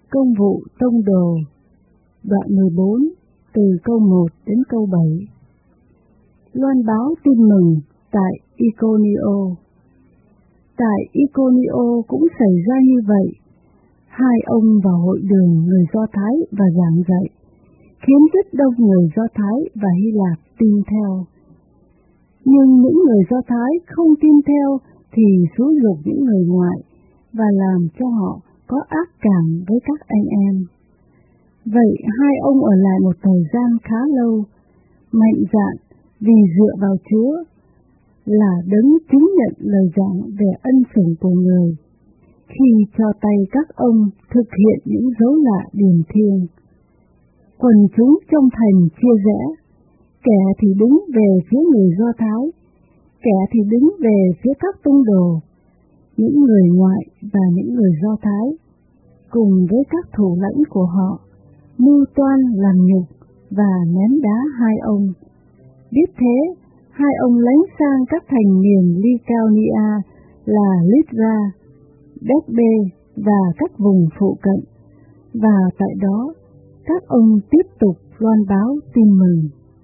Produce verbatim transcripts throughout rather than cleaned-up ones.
Công vụ tông đồ, đoạn mười bốn, từ câu một đến câu bảy. Loan báo tin mừng tại Iconio. Tại Iconio cũng xảy ra như vậy. Hai ông vào hội đường người Do Thái và giảng dạy, khiến rất đông người Do Thái và Hy Lạp tin theo. Nhưng những người Do Thái không tin theo thì xúi giục những người ngoại và làm cho họ có ác cảm với các anh em. Vậy hai ông ở lại một thời gian khá lâu, mạnh dạn vì dựa vào Chúa là đấng chứng nhận lời giảng về ân sủng của người, khi cho tay các ông thực hiện những dấu lạ điềm thiêng. Quần chúng trong thành chia rẽ, kẻ thì đứng về phía người Do Thái, kẻ thì đứng về phía các tông đồ, những người ngoại và những người Do Thái, cùng với các thủ lãnh của họ, mưu toan làm nhục và ném đá hai ông. Biết thế, hai ông lánh sang các thành miền Lycaonia là Lystra, Derbe và các vùng phụ cận, và tại đó các ông tiếp tục loan báo tin mừng.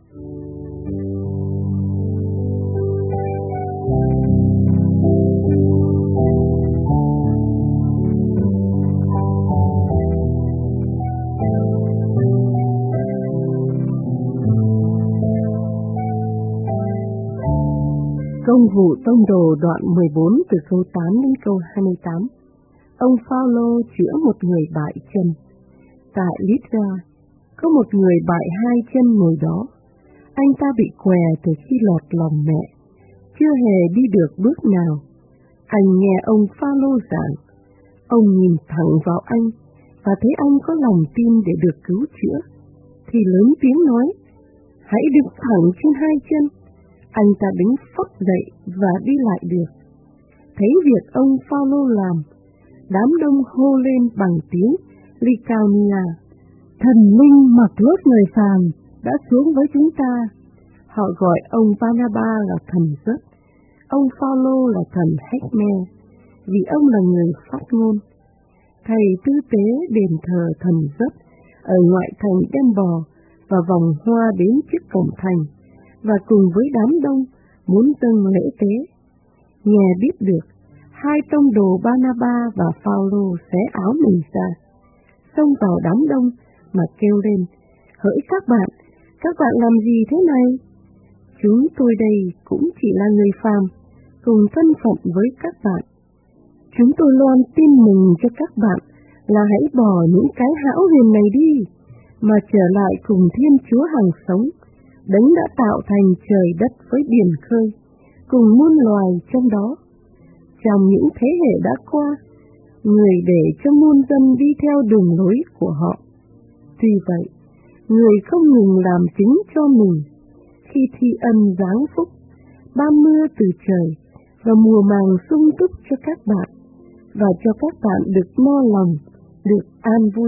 Công vụ tông đồ đoạn mười bốn từ câu tám đến câu hai mươi tám. Ông Phao-lô chữa một người bại chân. Tại Lystra, có một người bại hai chân ngồi đó. Anh ta bị què từ khi lọt lòng mẹ, chưa hề đi được bước nào. Anh nghe ông Phao-lô giảng. Ông nhìn thẳng vào anh và thấy anh có lòng tin để được cứu chữa, thì lớn tiếng nói: "Hãy đứng thẳng trên hai chân." Anh ta đứng phắt dậy và đi lại được. Thấy việc ông Phao-lô làm, đám đông hô lên bằng tiếng Lycaonia: "Thần linh mặc lốt người phàm đã xuống với chúng ta." Họ gọi ông Barnaba là thần giấc, ông Phao-lô là thần Héc-me, vì ông là người phát ngôn. Thầy tư tế đền thờ thần giấc ở ngoại thành đem bò và vòng hoa đến trước cổng thành, và cùng với đám đông muốn dâng lễ tế. Nghe biết được, hai tông đồ Barnaba và Phao-lô xé áo mình ra, xông vào đám đông mà kêu lên: "Hỡi các bạn, các bạn làm gì thế này? Chúng tôi đây cũng chỉ là người phàm, cùng thân phận với các bạn. Chúng tôi loan tin mừng cho các bạn là hãy bỏ những cái hão huyền này đi, mà trở lại cùng Thiên Chúa hằng sống, đấng đã tạo thành trời đất với biển khơi, cùng muôn loài trong đó. Trong những thế hệ đã qua, người để cho muôn dân đi theo đường lối của họ. Tuy vậy, người không ngừng làm chứng cho mình, khi thi ân giáng phúc, ban mưa từ trời và mùa màng sung túc cho các bạn, và cho các bạn được no lòng, được an vui."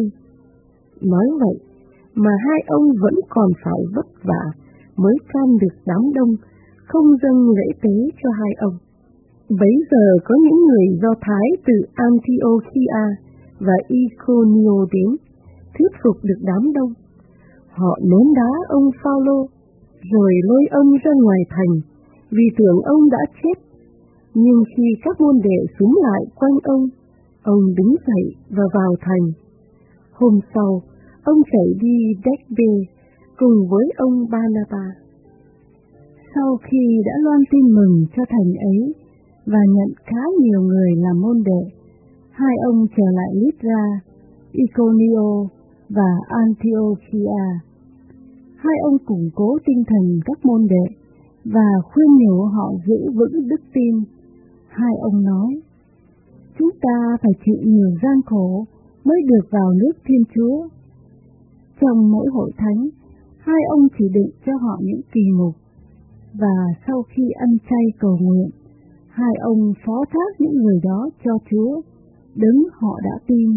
Nói vậy mà hai ông vẫn còn phải vất vả mới can được đám đông không dâng lễ tế cho hai ông. Bấy giờ có những người Do Thái từ Antiochia và Iconio đến, thuyết phục được đám đông. Họ ném đá ông Phao-lô, rồi lôi ông ra ngoài thành, vì tưởng ông đã chết. Nhưng khi các môn đệ xúm lại quanh ông, ông đứng dậy và vào thành. Hôm sau, ông chạy đi Derbe cùng với ông Barnaba. Sau khi đã loan tin mừng cho thành ấy và nhận khá nhiều người làm môn đệ, hai ông trở lại Lystra, Iconio và Antiochia. Hai ông củng cố tinh thần các môn đệ và khuyên nhủ họ giữ vững đức tin. Hai ông nói: "Chúng ta phải chịu nhiều gian khổ mới được vào nước Thiên Chúa." Trong mỗi hội thánh, hai ông chỉ định cho họ những kỳ mục, và sau khi ăn chay cầu nguyện, hai ông phó thác những người đó cho Chúa, đấng họ đã tin.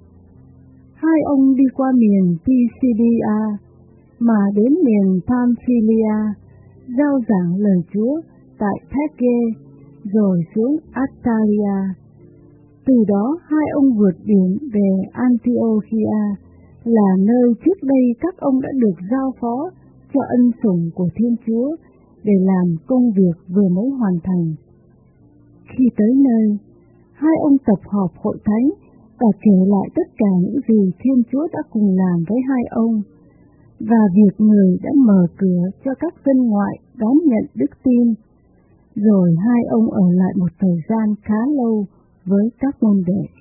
Hai ông đi qua miền Pisidia, mà đến miền Pamphylia, rao giảng lời Chúa tại Perge, rồi xuống Attalia. Từ đó hai ông vượt biển về Antiochia, là nơi trước đây các ông đã được giao phó cho ân sủng của Thiên Chúa để làm công việc vừa mới hoàn thành. Khi tới nơi, hai ông tập họp hội thánh và kể lại tất cả những gì Thiên Chúa đã cùng làm với hai ông, và việc Người đã mở cửa cho các dân ngoại đón nhận đức tin. Rồi hai ông ở lại một thời gian khá lâu với các môn đệ.